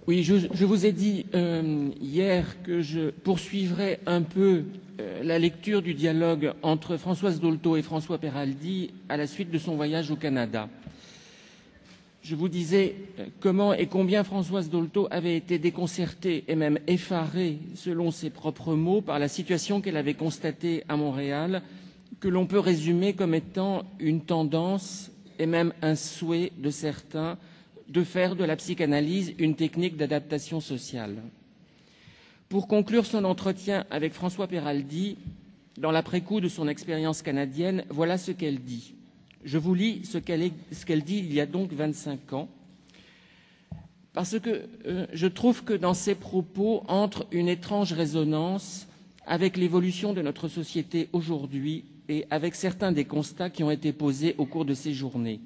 Oui, je vous ai dit hier que je poursuivrais un peu la lecture du dialogue entre Françoise Dolto et François Peraldi à la suite de son voyage au Canada. Je vous disais comment et combien Françoise Dolto avait été déconcertée et même effarée, selon ses propres mots, par la situation qu'elle avait constatée à Montréal, que l'on peut résumer comme étant une tendance et même un souhait de certains de faire de la psychanalyse une technique d'adaptation sociale. Pour conclure son entretien avec François Peraldi, dans l'après-coup de son expérience canadienne, voilà ce qu'elle dit. Je vous lis ce qu'elle dit il y a donc 25 ans, parce que je trouve que dans ses propos entre une étrange résonance avec l'évolution de notre société aujourd'hui et avec certains des constats qui ont été posés au cours de ces journées.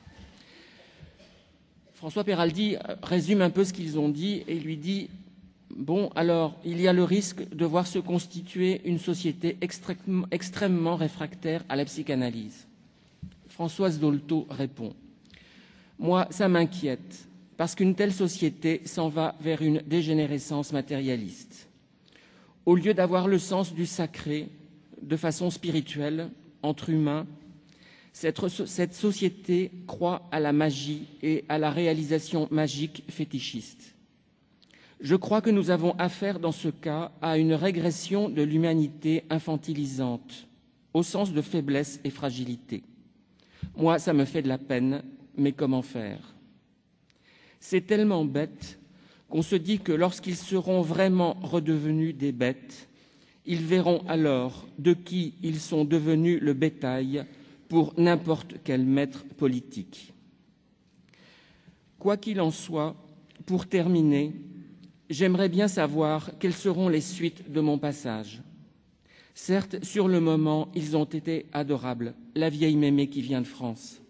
François Peraldi résume un peu ce qu'ils ont dit et lui dit « Bon, alors, il y a le risque de voir se constituer une société extrêmement réfractaire à la psychanalyse. » Françoise Dolto répond « Moi, ça m'inquiète, parce qu'une telle société s'en va vers une dégénérescence matérialiste. Au lieu d'avoir le sens du sacré de façon spirituelle, entre humains, cette société croit à la magie et à la réalisation magique fétichiste. Je crois que nous avons affaire dans ce cas à une régression de l'humanité infantilisante, au sens de faiblesse et fragilité. Moi, ça me fait de la peine, mais comment faire? C'est tellement bête qu'on se dit que lorsqu'ils seront vraiment redevenus des bêtes, ils verront alors de qui ils sont devenus le bétail pour n'importe quel maître politique. Quoi qu'il en soit, pour terminer, j'aimerais bien savoir quelles seront les suites de mon passage. Certes, sur le moment, ils ont été adorables, la vieille mémé qui vient de France.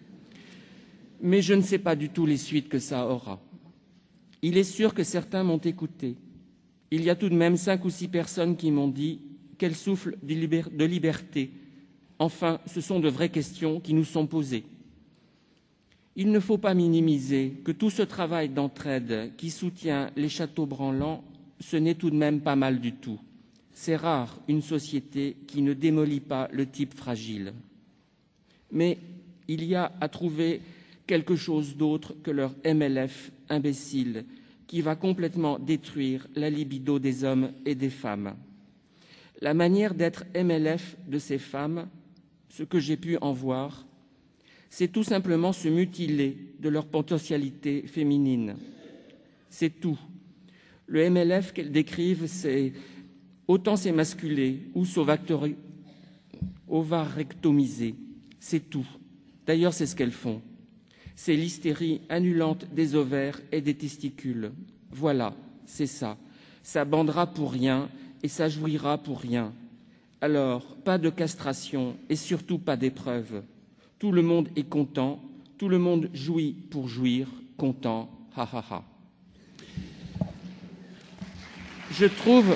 Mais je ne sais pas du tout les suites que ça aura. Il est sûr que certains m'ont écouté. Il y a tout de même 5 ou 6 personnes qui m'ont dit qu'elles soufflent de liberté. Enfin, ce sont de vraies questions qui nous sont posées. Il ne faut pas minimiser que tout ce travail d'entraide qui soutient les châteaux branlants, ce n'est tout de même pas mal du tout. C'est rare une société qui ne démolit pas le type fragile. Mais il y a à trouver quelque chose d'autre que leur MLF imbécile qui va complètement détruire la libido des hommes et des femmes. La manière d'être MLF de ces femmes, ce que j'ai pu en voir, c'est tout simplement se mutiler de leur potentialité féminine. C'est tout. Le MLF qu'elles décrivent, c'est autant s'émasculer ou ovarectomiser. C'est tout. D'ailleurs, c'est ce qu'elles font. C'est l'hystérie annulante des ovaires et des testicules. Voilà, c'est ça. Ça bandera pour rien et ça jouira pour rien. Alors, pas de castration et surtout pas d'épreuve. Tout le monde est content, tout le monde jouit pour jouir, content, ha ha ha. Je trouve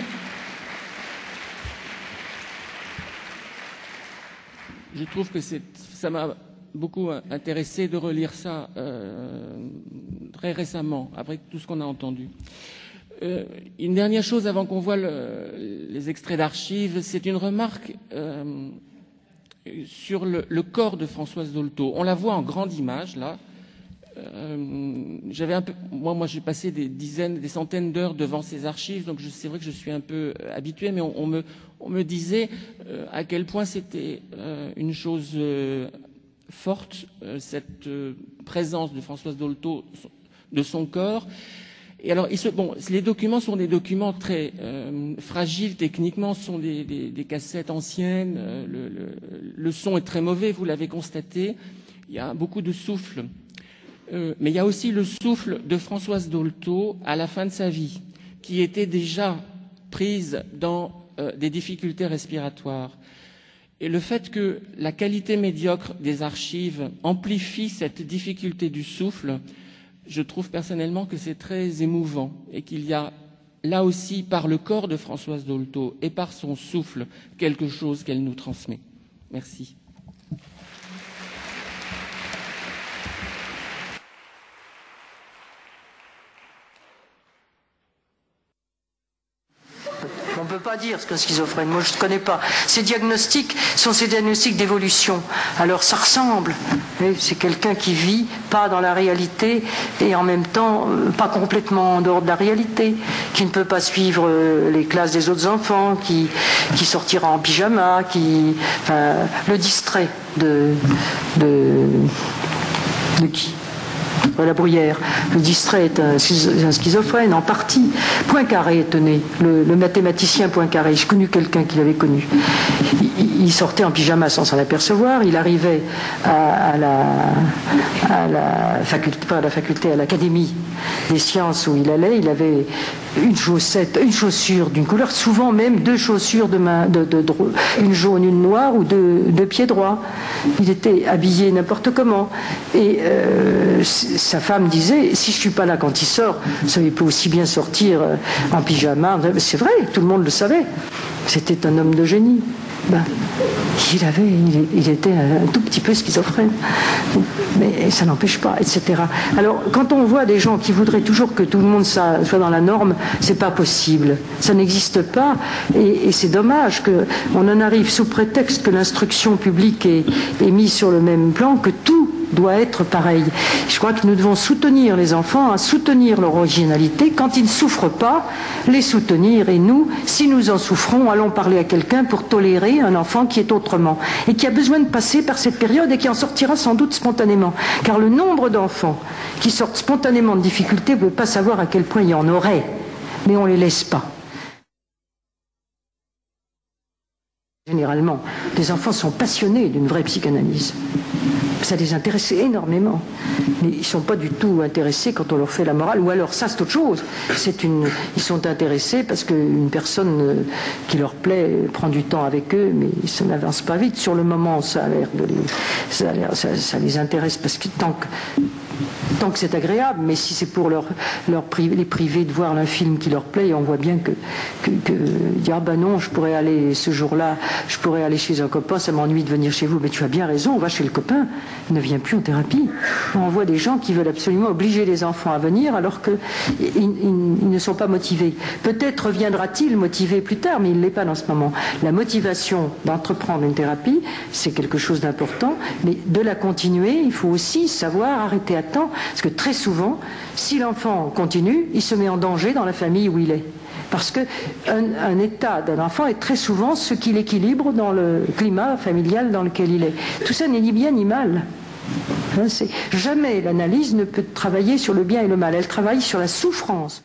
que ça m'a beaucoup intéressé de relire ça très récemment, après tout ce qu'on a entendu. Une dernière chose avant qu'on voit les extraits d'archives, c'est une remarque sur le corps de Françoise Dolto. On la voit en grande image, là. Moi, j'ai passé des centaines d'heures devant ces archives, donc c'est vrai que je suis un peu habitué, mais on me disait à quel point c'était une chose forte, cette présence de Françoise Dolto, de son corps. Et alors, les documents sont des documents très fragiles techniquement, ce sont des cassettes anciennes, le son est très mauvais, vous l'avez constaté, il y a beaucoup de souffle. Mais il y a aussi le souffle de Françoise Dolto à la fin de sa vie, qui était déjà prise dans des difficultés respiratoires. Et le fait que la qualité médiocre des archives amplifie cette difficulté du souffle, je trouve personnellement que c'est très émouvant et qu'il y a là aussi, par le corps de Françoise Dolto et par son souffle, quelque chose qu'elle nous transmet. Merci. peut pas dire ce qu'un schizophrène. Moi, je ne connais pas. Ces diagnostics sont ces diagnostics d'évolution. Alors, ça ressemble. C'est quelqu'un qui vit pas dans la réalité et en même temps pas complètement en dehors de la réalité, qui ne peut pas suivre les classes des autres enfants, qui sortira en pyjama, le distrait de qui ? La Bruyère. Le distrait est un schizophrène en partie. Poincaré, tenez, le mathématicien Poincaré, j'ai connu quelqu'un qui l'avait connu. Il sortait en pyjama sans s'en apercevoir, il arrivait à la faculté, pas à la faculté, à l'académie des sciences où il allait, il avait une chaussure d'une couleur, souvent même deux chaussures une jaune, une noire ou deux pieds droits. Il était habillé n'importe comment. Et sa femme disait, si je ne suis pas là quand il sort, ça il peut aussi bien sortir en pyjama. C'est vrai, tout le monde le savait. C'était un homme de génie. Il était un tout petit peu schizophrène, mais ça n'empêche pas, etc. Alors, quand on voit des gens qui voudraient toujours que tout le monde soit dans la norme, c'est pas possible, ça n'existe pas, et c'est dommage qu'on en arrive sous prétexte que l'instruction publique est mise sur le même plan, que tout doit être pareil. Je crois que nous devons soutenir les enfants, à soutenir leur originalité. Quand ils ne souffrent pas, les soutenir. Et nous, si nous en souffrons, allons parler à quelqu'un pour tolérer un enfant qui est autrement et qui a besoin de passer par cette période et qui en sortira sans doute spontanément. Car le nombre d'enfants qui sortent spontanément de difficultés, on ne peut pas savoir à quel point il y en aurait, mais on ne les laisse pas. Généralement, les enfants sont passionnés d'une vraie psychanalyse. Ça les intéresse énormément. Mais ils ne sont pas du tout intéressés quand on leur fait la morale. Ou alors, ça, c'est autre chose. Ils sont intéressés parce qu'une personne qui leur plaît prend du temps avec eux, mais ça n'avance pas vite. Sur le moment, ça les intéresse parce que tant que c'est agréable, mais si c'est pour les priver de voir un film qui leur plaît, on voit bien que dire, ah ben non, je pourrais aller ce jour-là, je pourrais aller chez un copain, ça m'ennuie de venir chez vous, mais tu as bien raison, on va chez le copain, il ne vient plus en thérapie. On voit des gens qui veulent absolument obliger les enfants à venir alors qu'ils ne sont pas motivés. Peut-être reviendra-t-il motivé plus tard, mais il ne l'est pas dans ce moment. La motivation d'entreprendre une thérapie, c'est quelque chose d'important, mais de la continuer, il faut aussi savoir arrêter à temps. Parce que très souvent, si l'enfant continue, il se met en danger dans la famille où il est. Parce qu'un état d'un enfant est très souvent ce qui l'équilibre dans le climat familial dans lequel il est. Tout ça n'est ni bien ni mal. Jamais l'analyse ne peut travailler sur le bien et le mal. Elle travaille sur la souffrance.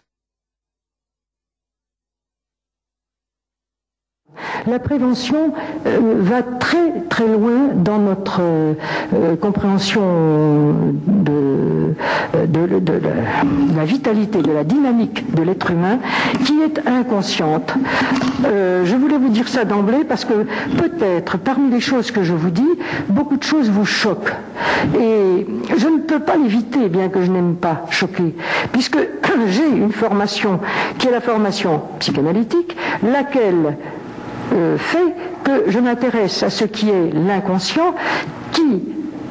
La prévention va très très loin dans notre compréhension de la vitalité, de la dynamique de l'être humain qui est inconsciente. Je voulais vous dire ça d'emblée parce que peut-être parmi les choses que je vous dis, beaucoup de choses vous choquent. Et je ne peux pas l'éviter, bien que je n'aime pas choquer, puisque j'ai une formation qui est la formation psychanalytique, laquelle fait que je m'intéresse à ce qui est l'inconscient qui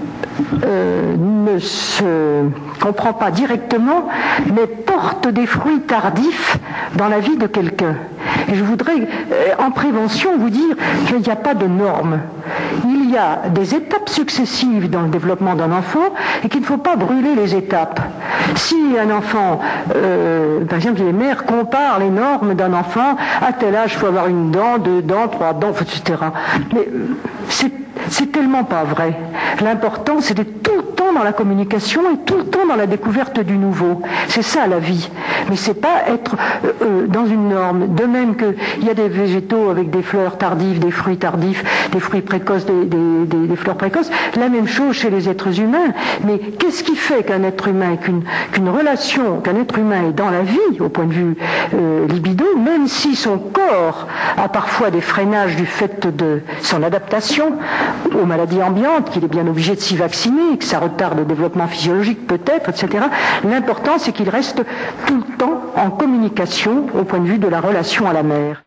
ne se comprend pas directement mais porte des fruits tardifs dans la vie de quelqu'un. Et je voudrais en prévention vous dire qu'il n'y a pas de normes. Il y a des étapes successives dans le développement d'un enfant et qu'il ne faut pas brûler les étapes. Si un enfant, par exemple les mères comparent les normes d'un enfant, à tel âge il faut avoir une dent, 2 dents, 3 dents, etc. Mais c'est tellement pas vrai. L'important c'est d'être tout le temps dans la communication et tout le temps dans la découverte du nouveau. C'est ça la vie. Mais c'est pas être dans une norme. De même qu'il y a des végétaux avec des fleurs tardives, des fruits tardifs, des fruits précoces, des fleurs précoces. La même chose chez les êtres humains. Mais qu'est-ce qui fait qu'un être humain, qu'une relation, qu'un être humain est dans la vie, au point de vue libido, même si son corps a parfois des freinages du fait de son adaptation aux maladies ambiantes, qu'il est bien obligé de s'y vacciner, que ça retarde le développement physiologique peut-être, etc. L'important, c'est qu'il reste tout le temps en communication au point de vue de la relation à la mère.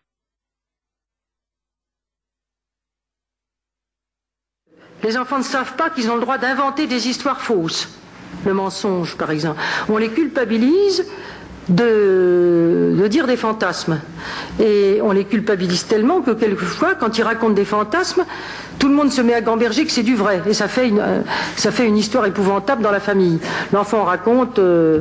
Les enfants ne savent pas qu'ils ont le droit d'inventer des histoires fausses. Le mensonge, par exemple. On les culpabilise de dire des fantasmes. Et on les culpabilise tellement que quelquefois, quand ils racontent des fantasmes, tout le monde se met à gamberger que c'est du vrai. Et ça fait une histoire épouvantable dans la famille. L'enfant raconte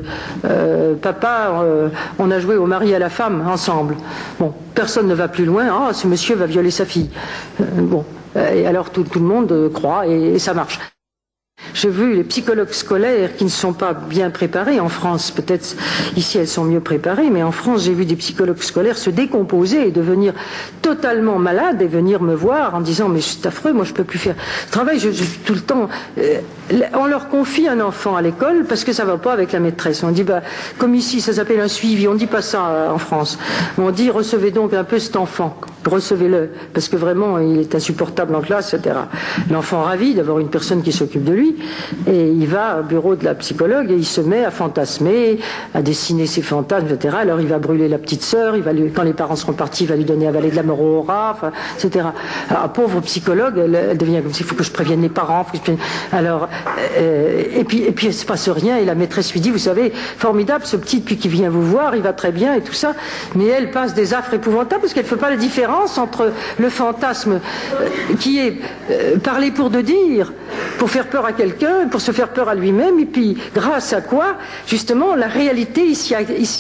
papa, on a joué au mari à la femme ensemble. Bon, personne ne va plus loin. Ah, ce monsieur va violer sa fille. Bon, et alors tout le monde croit et ça marche. J'ai vu les psychologues scolaires qui ne sont pas bien préparés en France. Peut-être ici elles sont mieux préparées, mais en France j'ai vu des psychologues scolaires se décomposer et devenir totalement malades et venir me voir en disant mais c'est affreux, moi je peux plus faire ce travail, je tout le temps. On leur confie un enfant à l'école parce que ça va pas avec la maîtresse. On dit bah comme ici ça s'appelle un suivi, on dit pas ça en France. On dit recevez donc un peu cet enfant, recevez-le parce que vraiment il est insupportable en classe, etc. L'enfant ravi d'avoir une personne qui s'occupe de lui. Et il va au bureau de la psychologue et il se met à fantasmer, à dessiner ses fantasmes, etc. Alors il va brûler la petite sœur, quand les parents seront partis, il va lui donner avaler de la mort au rat, etc. Alors, pauvre psychologue, elle devient comme s'il faut que je prévienne les parents. Alors, et puis il ne se passe rien et la maîtresse lui dit, vous savez, formidable, ce petit depuis qu'il vient vous voir, il va très bien et tout ça. Mais elle passe des affres épouvantables parce qu'elle ne fait pas la différence entre le fantasme qui est parlé pour de dire, pour faire peur à quelqu'un, pour se faire peur à lui-même, et puis grâce à quoi, justement, la réalité ici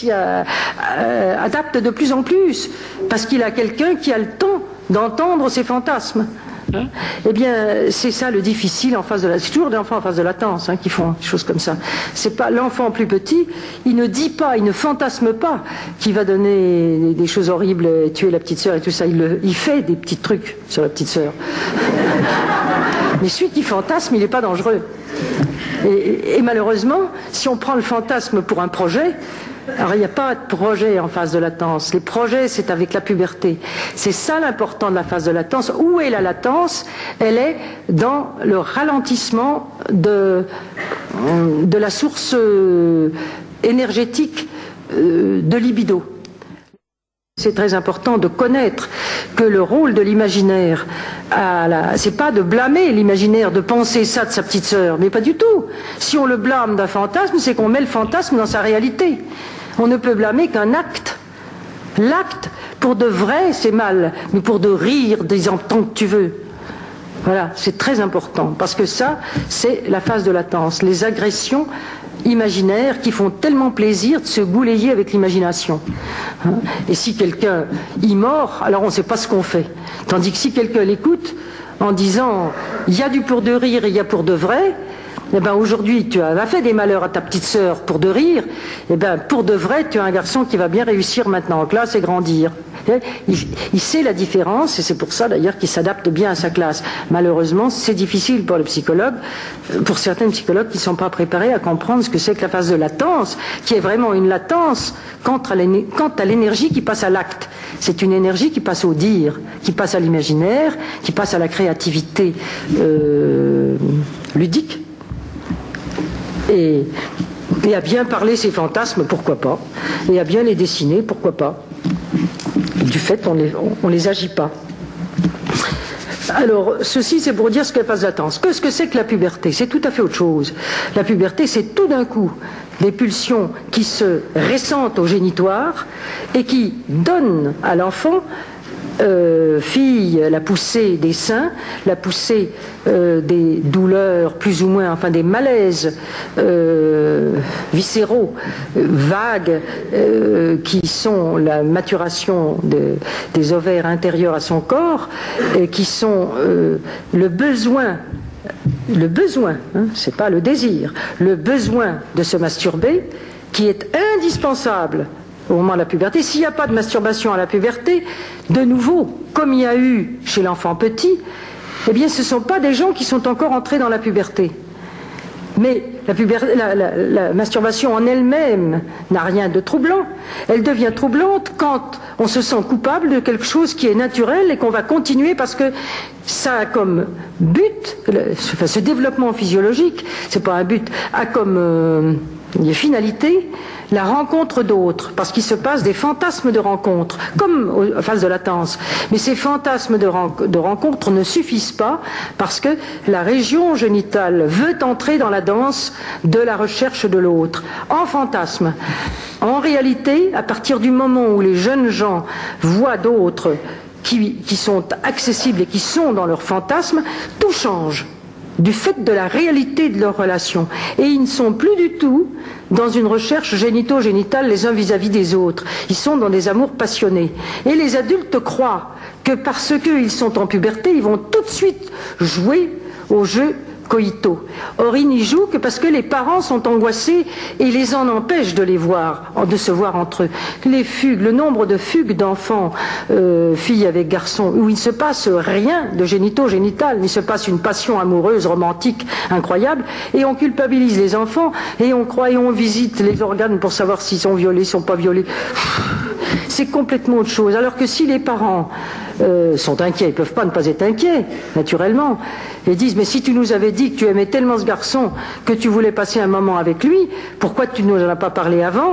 adapte de plus en plus, parce qu'il a quelqu'un qui a le temps d'entendre ses fantasmes. Eh bien, c'est ça le difficile en face de la... C'est toujours des enfants en face de latence qui font des choses comme ça. C'est pas l'enfant plus petit, il ne dit pas, il ne fantasme pas qu'il va donner des choses horribles, tuer la petite sœur et tout ça. Il fait des petits trucs sur la petite sœur. Mais celui qui fantasme, il n'est pas dangereux. Et malheureusement, si on prend le fantasme pour un projet, alors il n'y a pas de projet en phase de latence. Les projets, c'est avec la puberté. C'est ça l'important de la phase de latence. Où est la latence? Elle est dans le ralentissement de la source énergétique de libido. C'est très important de connaître que le rôle de l'imaginaire, c'est pas de blâmer l'imaginaire, de penser ça de sa petite sœur, mais pas du tout. Si on le blâme d'un fantasme, c'est qu'on met le fantasme dans sa réalité. On ne peut blâmer qu'un acte. L'acte, pour de vrai, c'est mal, mais pour de rire, disant tant que tu veux. Voilà, c'est très important, parce que ça, c'est la phase de latence. Les agressions imaginaires qui font tellement plaisir de se gouleiller avec l'imagination. Et si quelqu'un y mord, alors on ne sait pas ce qu'on fait. Tandis que si quelqu'un l'écoute en disant il y a du pour de rire et il y a pour de vrai, eh ben aujourd'hui tu as fait des malheurs à ta petite sœur pour de rire, eh ben pour de vrai tu as un garçon qui va bien réussir maintenant en classe et grandir. Il sait la différence et c'est pour ça d'ailleurs qu'il s'adapte bien à sa classe. Malheureusement c'est difficile pour les psychologues, pour certains psychologues qui ne sont pas préparés à comprendre ce que c'est que la phase de latence, qui est vraiment une latence quant à l'énergie qui passe à l'acte. C'est une énergie qui passe au dire, qui passe à l'imaginaire, qui passe à la créativité ludique. Et à bien parler ses fantasmes, pourquoi pas, et à bien les dessiner, pourquoi pas. Du fait, on les agit pas. Alors, ceci c'est pour dire ce qu'est la phase de latence. Qu'est-ce que c'est que la puberté? C'est tout à fait autre chose. La puberté, c'est tout d'un coup des pulsions qui se ressentent au génitoire et qui donnent à l'enfant fille, la poussée des seins, la poussée des douleurs plus ou moins, enfin des malaises viscéraux, vagues, qui sont la maturation des ovaires intérieurs à son corps, et qui sont le besoin, c'est pas le désir, le besoin de se masturber, qui est indispensable au moment de la puberté. S'il n'y a pas de masturbation à la puberté, de nouveau, comme il y a eu chez l'enfant petit, eh bien ce ne sont pas des gens qui sont encore entrés dans la puberté. Mais la masturbation en elle-même n'a rien de troublant. Elle devient troublante quand on se sent coupable de quelque chose qui est naturel et qu'on va continuer parce que ça a comme but, ce développement physiologique, c'est pas un but, a comme les finalités, la rencontre d'autres, parce qu'il se passe des fantasmes de rencontre, comme en phase de latence. Mais ces fantasmes de rencontre ne suffisent pas, parce que la région génitale veut entrer dans la danse de la recherche de l'autre, en fantasme. En réalité, à partir du moment où les jeunes gens voient d'autres qui sont accessibles et qui sont dans leur fantasme, tout change. Du fait de la réalité de leur relation. Et ils ne sont plus du tout dans une recherche génito-génitale les uns vis-à-vis des autres. Ils sont dans des amours passionnés. Et les adultes croient que parce qu'ils sont en puberté, ils vont tout de suite jouer au jeu coïto. Or, ils n'y jouent que parce que les parents sont angoissés et les en empêchent de les voir, de se voir entre eux. Les fugues, le nombre de fugues d'enfants, filles avec garçons, où il ne se passe rien de génito-génital, mais il se passe une passion amoureuse, romantique, incroyable, et on culpabilise les enfants, et on croit et on visite les organes pour savoir s'ils sont violés, sont pas violés. C'est complètement autre chose. Alors que si les parents sont inquiets, ils ne peuvent pas ne pas être inquiets, naturellement, et disent, mais si tu nous avais dit que tu aimais tellement ce garçon, que tu voulais passer un moment avec lui, pourquoi tu ne nous en as pas parlé avant ?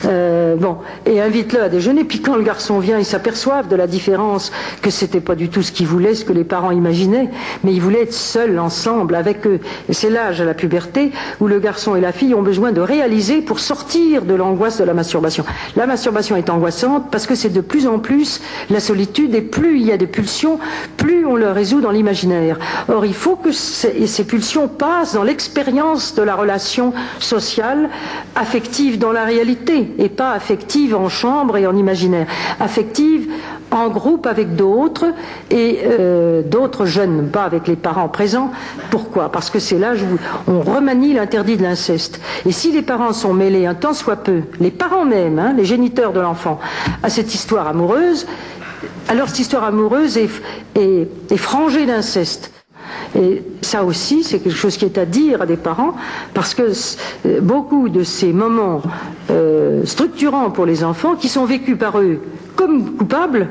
Et invite-le à déjeuner, puis quand le garçon vient, ils s'aperçoivent de la différence, que c'était pas du tout ce qu'ils voulaient, ce que les parents imaginaient, mais ils voulaient être seuls, ensemble, avec eux. Et c'est l'âge à la puberté où le garçon et la fille ont besoin de réaliser pour sortir de l'angoisse de la masturbation. La masturbation est angoissante parce que c'est de plus en plus la solitude, et plus il y a des pulsions, plus on le résout dans l'imaginaire. Or, il faut que ces pulsions passent dans l'expérience de la relation sociale, affective dans la réalité, et pas affective en chambre et en imaginaire, affective en groupe avec d'autres, et d'autres jeunes, pas avec les parents présents. Pourquoi ? Parce que c'est l'âge où on remanie l'interdit de l'inceste. Et si les parents sont mêlés un tant soit peu, les parents même, les géniteurs de l'enfant, à cette histoire amoureuse, alors cette histoire amoureuse est frangée d'inceste. Et ça aussi, c'est quelque chose qui est à dire à des parents, parce que beaucoup de ces moments structurants pour les enfants, qui sont vécus par eux comme coupables,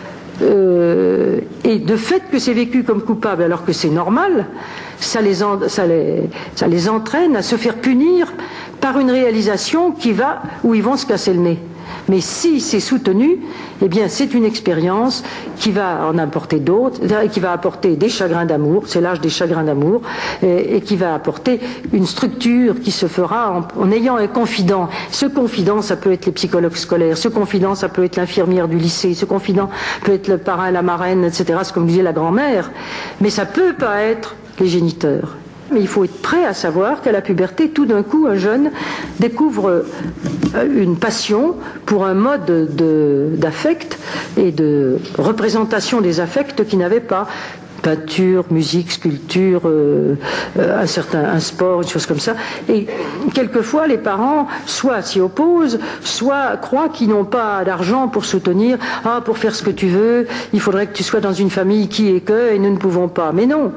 et de fait que c'est vécu comme coupable alors que c'est normal, ça les entraîne à se faire punir par une réalisation où ils vont se casser le nez. Mais si c'est soutenu, eh bien c'est une expérience qui va en apporter d'autres, qui va apporter des chagrins d'amour, c'est l'âge des chagrins d'amour, et qui va apporter une structure qui se fera en ayant un confident. Ce confident, ça peut être les psychologues scolaires, ce confident, ça peut être l'infirmière du lycée, ce confident peut être le parrain, la marraine, etc., c'est comme disait la grand-mère, mais ça peut pas être les géniteurs. Mais il faut être prêt à savoir qu'à la puberté, tout d'un coup, un jeune découvre une passion pour un mode d'affect et de représentation des affects qu'il n'avait pas. Peinture, musique, sculpture, un sport, une chose comme ça. Et quelquefois, les parents soit s'y opposent, soit croient qu'ils n'ont pas d'argent pour soutenir. Ah, pour faire ce que tu veux, il faudrait que tu sois dans une famille qui est que, et nous ne pouvons pas. Mais non.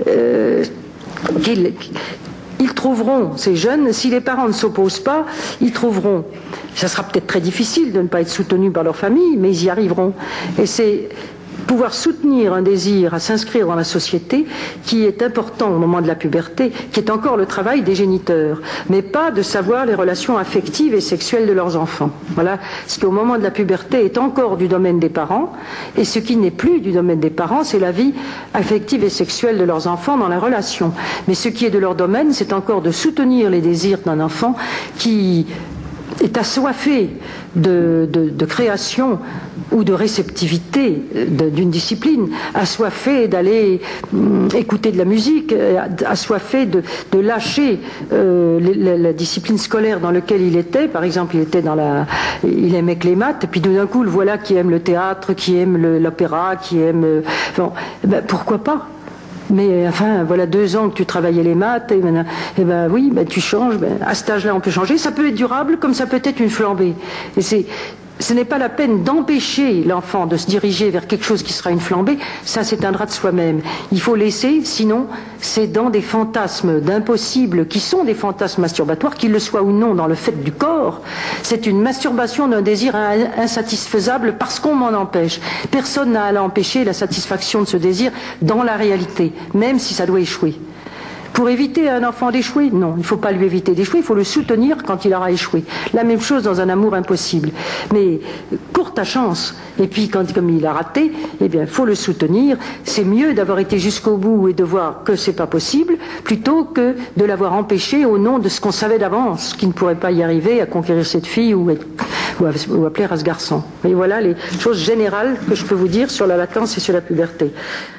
Ils trouveront, ces jeunes, si les parents ne s'opposent pas, ils trouveront. Ça sera peut-être très difficile de ne pas être soutenus par leur famille, mais ils y arriveront. Et c'est pouvoir soutenir un désir à s'inscrire dans la société qui est important au moment de la puberté, qui est encore le travail des géniteurs, mais pas de savoir les relations affectives et sexuelles de leurs enfants. Voilà, ce qui au moment de la puberté est encore du domaine des parents, et ce qui n'est plus du domaine des parents, c'est la vie affective et sexuelle de leurs enfants dans la relation. Mais ce qui est de leur domaine, c'est encore de soutenir les désirs d'un enfant qui est assoiffé de création ou de réceptivité d'une discipline, assoiffé d'aller écouter de la musique, assoiffé de lâcher la discipline scolaire dans laquelle il était. Par exemple, il aimait que les maths, et puis tout d'un coup, le voilà qui aime le théâtre, qui aime l'opéra, qui aime... pourquoi pas ? Mais enfin, voilà 2 ans que tu travaillais les maths, et ben oui, tu changes. À cet âge-là, on peut changer. Ça peut être durable, comme ça peut être une flambée. Et ce n'est pas la peine d'empêcher l'enfant de se diriger vers quelque chose qui sera une flambée. Ça s'éteindra de soi-même. Il faut laisser, sinon, c'est dans des fantasmes d'impossibles, qui sont des fantasmes masturbatoires, qu'ils le soient ou non dans le fait du corps. C'est une masturbation d'un désir insatisfaisable parce qu'on m'en empêche. Personne n'a à l'empêcher la satisfaction de ce désir dans la réalité, même si ça doit échouer. Pour éviter à un enfant d'échouer? Non, il ne faut pas lui éviter d'échouer, il faut le soutenir quand il aura échoué. La même chose dans un amour impossible. Mais court ta chance. Et puis, comme il a raté, eh bien, il faut le soutenir. C'est mieux d'avoir été jusqu'au bout et de voir que c'est pas possible, plutôt que de l'avoir empêché au nom de ce qu'on savait d'avance, qu'il ne pourrait pas y arriver à conquérir cette fille ou à plaire à ce garçon. Et voilà les choses générales que je peux vous dire sur la latence et sur la puberté.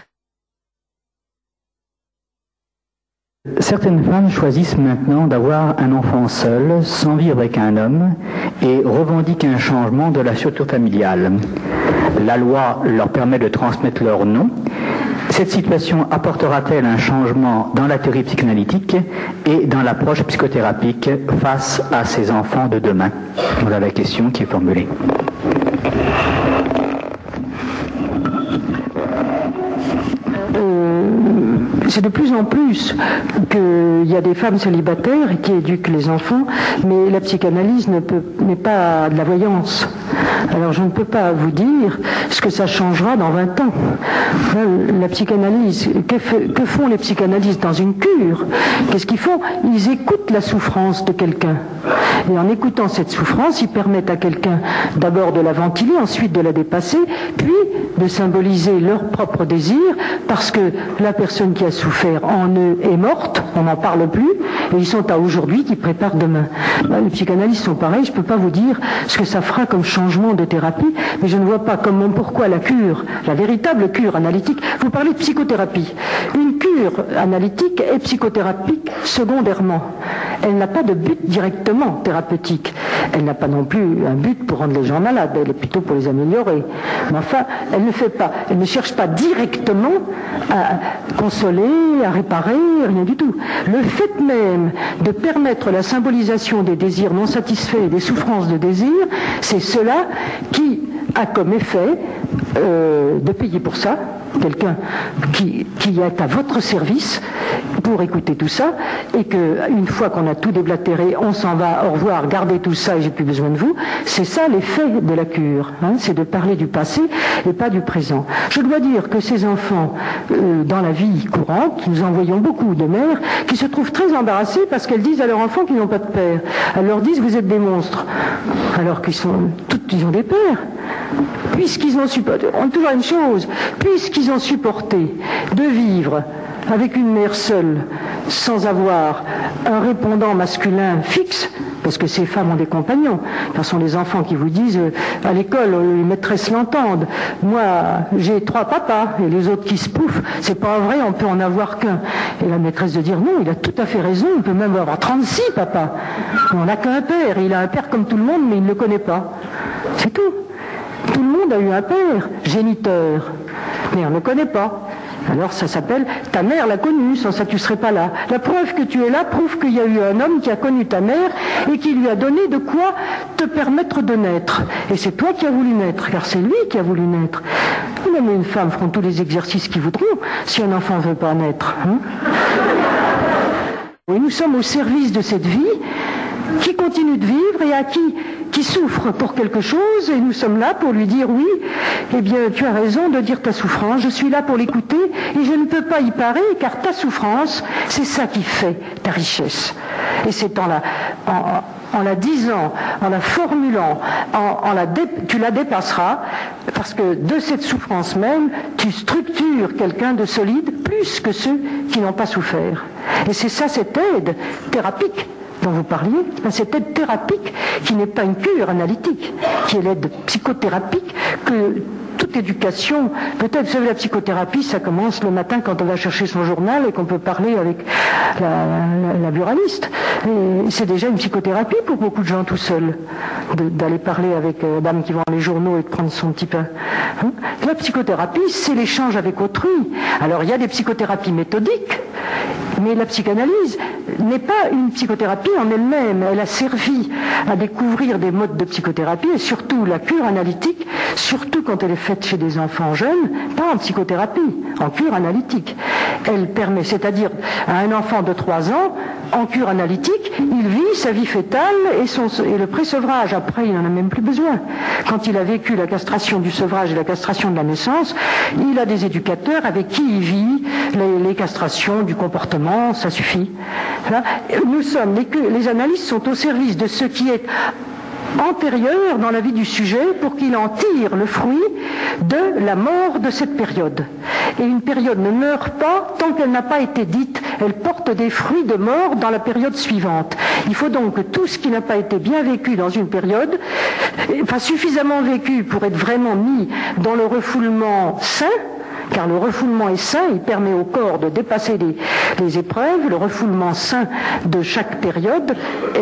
Certaines femmes choisissent maintenant d'avoir un enfant seul, sans vivre avec un homme, et revendiquent un changement de la structure familiale. La loi leur permet de transmettre leur nom. Cette situation apportera-t-elle un changement dans la théorie psychanalytique et dans l'approche psychothérapique face à ces enfants de demain? Voilà la question qui est formulée. C'est de plus en plus qu'il y a des femmes célibataires qui éduquent les enfants, mais la psychanalyse n'est pas de la voyance. Alors je ne peux pas vous dire ce que ça changera dans 20 ans. La psychanalyse, que font les psychanalystes dans une cure? Qu'est-ce qu'ils font? Ils écoutent la souffrance de quelqu'un. Et en écoutant cette souffrance, ils permettent à quelqu'un d'abord de la ventiler, ensuite de la dépasser, puis de symboliser leur propre désir, parce que la personne qui a souffert en eux est morte, on n'en parle plus, et ils sont à aujourd'hui qui préparent demain. Les psychanalystes sont pareils, je ne peux pas vous dire ce que ça fera comme changement de thérapie, mais je ne vois pas pourquoi la cure, la véritable cure analytique, vous parlez de psychothérapie. Une cure analytique est psychothérapique secondairement. Elle n'a pas de but directement thérapeutique. Elle n'a pas non plus un but pour rendre les gens malades, elle est plutôt pour les améliorer. Mais enfin, elle ne cherche pas directement à consoler, à réparer, rien du tout. Le fait même de permettre la symbolisation des désirs non satisfaits et des souffrances de désir, c'est cela qui a comme effet de payer pour ça, quelqu'un qui est à votre service pour écouter tout ça, et qu'une fois qu'on a tout déblatéré, on s'en va, au revoir, gardez tout ça et j'ai plus besoin de vous. C'est ça l'effet de la cure, c'est de parler du passé et pas du présent. Je dois dire que ces enfants, dans la vie courante, nous en voyons beaucoup de mères qui se trouvent très embarrassées parce qu'elles disent à leurs enfants qu'ils n'ont pas de père. Elles leur disent vous êtes des monstres, alors qu'ils ont des pères. Puisqu'ils ont supporté, on dit toujours une chose, puisqu'ils ont supporté de vivre avec une mère seule, sans avoir un répondant masculin fixe, parce que ces femmes ont des compagnons, ce sont les enfants qui vous disent, à l'école, les maîtresses l'entendent, moi j'ai 3 papas, et les autres qui se pouffent, c'est pas vrai, on peut en avoir qu'un. Et la maîtresse de dire, non, il a tout à fait raison, on peut même avoir 36 papas. On n'a qu'un père, il a un père comme tout le monde, mais il ne le connaît pas. C'est tout. Tout le monde a eu un père, géniteur, mais on ne le connaît pas. Alors ça s'appelle, ta mère l'a connu, sans ça tu ne serais pas là. La preuve que tu es là prouve qu'il y a eu un homme qui a connu ta mère et qui lui a donné de quoi te permettre de naître. Et c'est toi qui as voulu naître, car c'est lui qui a voulu naître. Même une femme feront tous les exercices qu'ils voudront si un enfant ne veut pas naître. Oui, nous sommes au service de cette vie qui continue de vivre et à qui souffre pour quelque chose, et nous sommes là pour lui dire oui, eh bien tu as raison de dire ta souffrance, je suis là pour l'écouter et je ne peux pas y parer car ta souffrance, c'est ça qui fait ta richesse. Et c'est en la disant, en la formulant, tu la dépasseras, parce que de cette souffrance même, tu structures quelqu'un de solide plus que ceux qui n'ont pas souffert. Et c'est ça cette aide thérapeutique dont vous parliez, cette aide thérapeutique qui n'est pas une cure analytique, qui est l'aide psychothérapique que toute éducation, peut-être, vous savez, la psychothérapie, ça commence le matin quand on va chercher son journal et qu'on peut parler avec la buraliste. Et c'est déjà une psychothérapie pour beaucoup de gens tout seuls, d'aller parler avec la dame qui vend les journaux et de prendre son petit pain. La psychothérapie, c'est l'échange avec autrui. Alors, il y a des psychothérapies méthodiques, mais la psychanalyse n'est pas une psychothérapie en elle-même. Elle a servi à découvrir des modes de psychothérapie et surtout la cure analytique, surtout quand elle est faite chez des enfants jeunes, pas en psychothérapie, en cure analytique. Elle permet, c'est-à-dire à un enfant de 3 ans, en cure analytique, il vit sa vie fétale et le pré-sevrage. Après, il n'en a même plus besoin. Quand il a vécu la castration du sevrage et la castration de la naissance, il a des éducateurs avec qui il vit les castrations du comportement, ça suffit. Les analystes sont au service de ce qui est antérieur dans la vie du sujet pour qu'il en tire le fruit de la mort de cette période. Et une période ne meurt pas tant qu'elle n'a pas été dite, elle porte des fruits de mort dans la période suivante. Il faut donc que tout ce qui n'a pas été bien vécu dans une période, suffisamment vécu pour être vraiment mis dans le refoulement sain, car le refoulement est sain, il permet au corps de dépasser les épreuves, le refoulement sain de chaque période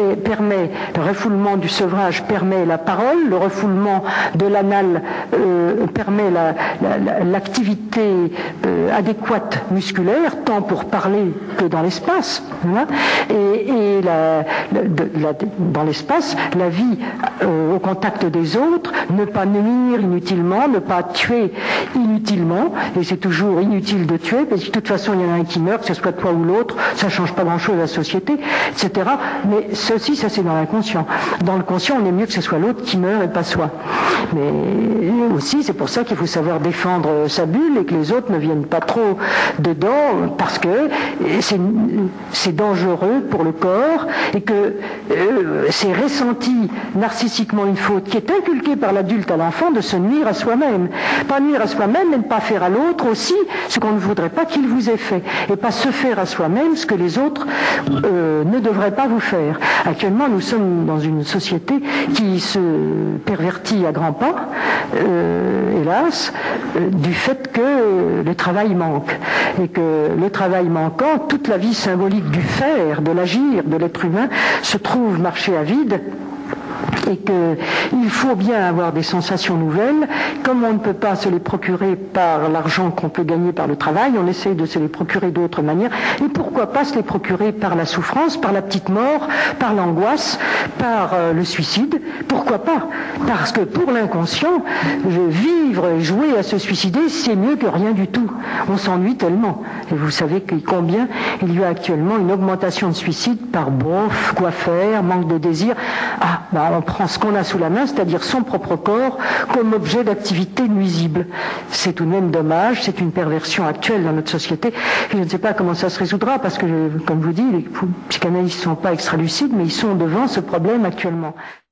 le refoulement du sevrage permet la parole, le refoulement de l'anal permet l'activité adéquate musculaire, tant pour parler que dans l'espace. Voilà. Et dans l'espace, la vie au contact des autres, ne pas nuire inutilement, ne pas tuer inutilement, et c'est toujours inutile de tuer, parce que de toute façon il y en a un qui meurt, que ce soit toi ou l'autre, ça ne change pas grand-chose à la société, etc. Mais ceci, ça c'est dans l'inconscient. Dans le conscient, on est mieux que ce soit l'autre qui meurt et pas soi. Mais aussi, c'est pour ça qu'il faut savoir défendre sa bulle et que les autres ne viennent pas trop dedans, parce que c'est dangereux pour le corps et que c'est ressenti narcissiquement une faute qui est inculquée par l'adulte à l'enfant de se nuire à soi-même. Pas nuire à soi-même, mais ne pas faire à l'autre aussi ce qu'on ne voudrait pas qu'il vous ait fait. Et pas se faire à soi-même ce que les autres ne devraient pas vous faire. Actuellement, nous sommes dans une société qui se pervertit à grands pas, hélas, du fait que le travail manque. Et que le travail manquant, toute la vie symbolique du faire, de l'agir, de l'être humain, se trouve marcher à vide. Et qu'il faut bien avoir des sensations nouvelles. Comme on ne peut pas se les procurer par l'argent qu'on peut gagner par le travail, on essaye de se les procurer d'autres manières. Et pourquoi pas se les procurer par la souffrance, par la petite mort, par l'angoisse, par le suicide. Pourquoi pas? Parce que pour l'inconscient, vivre et jouer à se suicider, c'est mieux que rien du tout. On s'ennuie tellement. Et vous savez combien il y a actuellement une augmentation de suicides par bof, quoi faire, manque de désir. On prend ce qu'on a sous la main, c'est-à-dire son propre corps, comme objet d'activité nuisible. C'est tout de même dommage, c'est une perversion actuelle dans notre société. Et je ne sais pas comment ça se résoudra, parce que, comme je vous dis, les psychanalystes ne sont pas extra-lucides, mais ils sont devant ce problème actuellement.